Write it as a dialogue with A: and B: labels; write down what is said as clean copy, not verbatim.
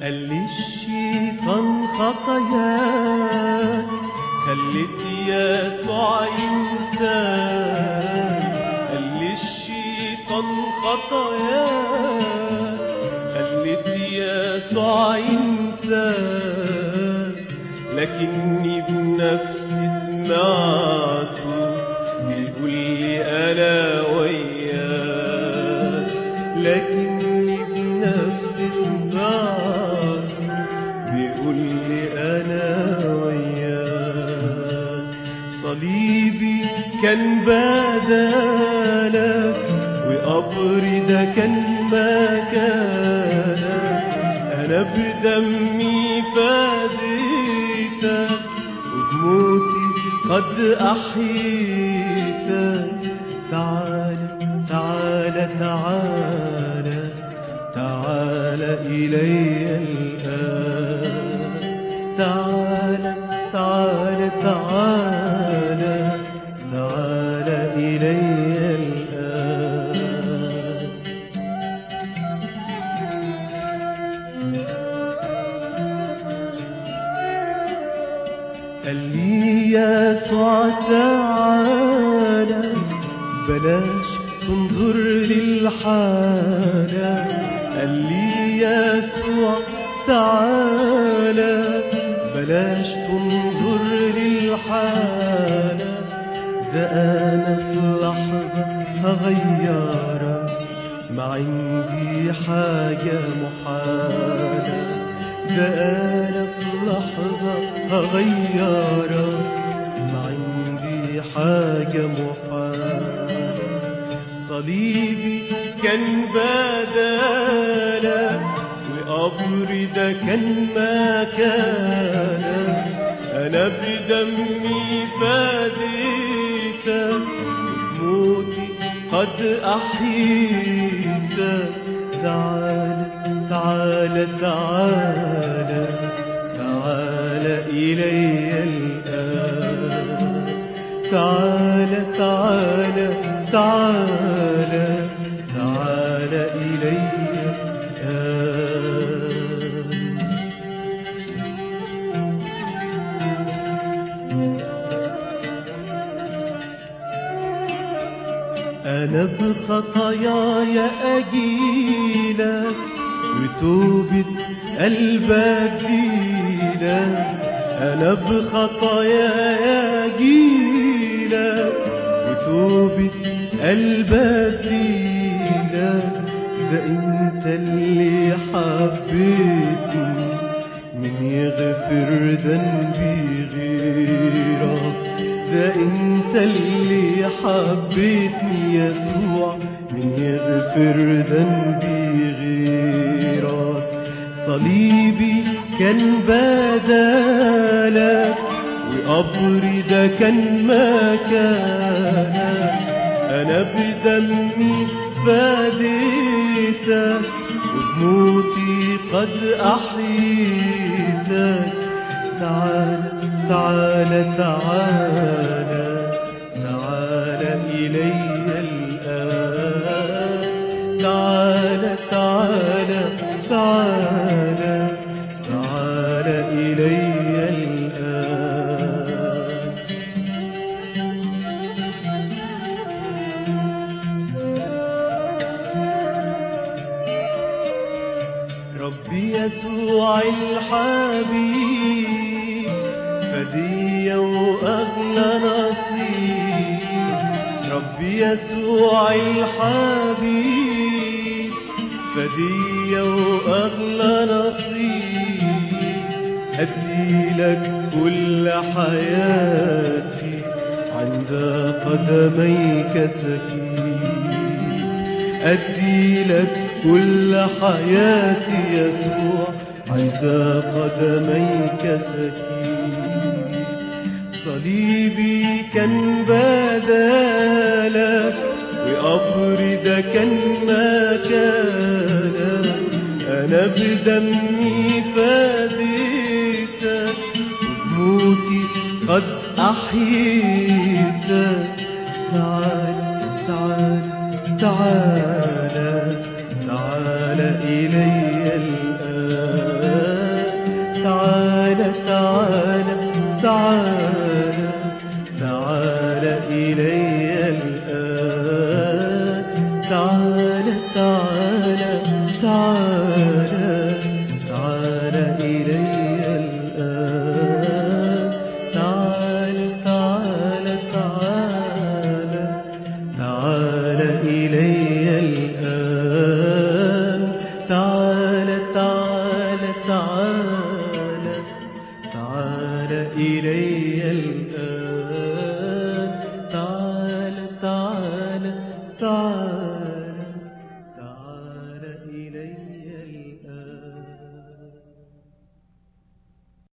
A: قال لي الشيطان خطاياك خلت يسوع إنسان. قال لي الشيطان خطاياك خلت يسوع إنسان، لكني بنفسي سمعته بيقول لي أنا وياك. لكني بنفسي سمعته بيقول لي أنا وياك. صليبي كان بدالك وقبري ده كان مكانك، أنا بدمي فديتك وبموتي قد أحييتك. تعالى تعالى تعالى تعالى إلي الآن. تعالى تعالى تعالى تعالى إلي الآن. قال لي يسوع تعالى بلاش تنظر للحالة. قال لي يسوع تعالى بلاش تنظر للحالة، ده أنا في لحظة هغيرك، ما عندي حاجة محالة. ده أنا في لحظة هغيرك، ما عندي حاجة محالة. صليبي كان بدالك وقبري ده كان مكانك، أنا بدمي فديتك وبموتي قد أحييتك. تعالى تعالى تعالى تعالى إلي الآن. تعالى تعالى تعالى تعالى إلي الآن. أنا بخطاياي أجيلك وتوبة قلبك جيلك. أنا بخطاياي أجيلك وتوبة قلبك جيلك. ده أنت اللي حبيتني، من يغفر ذنبي غيرك. ده أنت اللي حبيتني يسوع، من يغفر ذنبي غيرك. صليبي كان بدالك وقبري ده كان مكانك، أنا بدمي فديتك وبموتي قد أحييتك. تعالى تعالى تعالى تعالى إلي الآن. تعالى تعالى تعالى تعالى إلي الآن. ربي يسوع الحبيب فدية وأغلى نصيب. ربي يسوع الحبيب فدية وأغلى نصيب. أديلك كل حياتي عند قدميك سكين. أديلك كل حياتي يسوع عند قدميك سكين. صليبي كان بدالك وقبري ده كان مكانك، أنا بدمي فديتك وبموتي قد أحييتك. تعالى تعالى تعالى تعالى إلي الآن. تعال تعال تعال تعال إلي الآن تعال تعال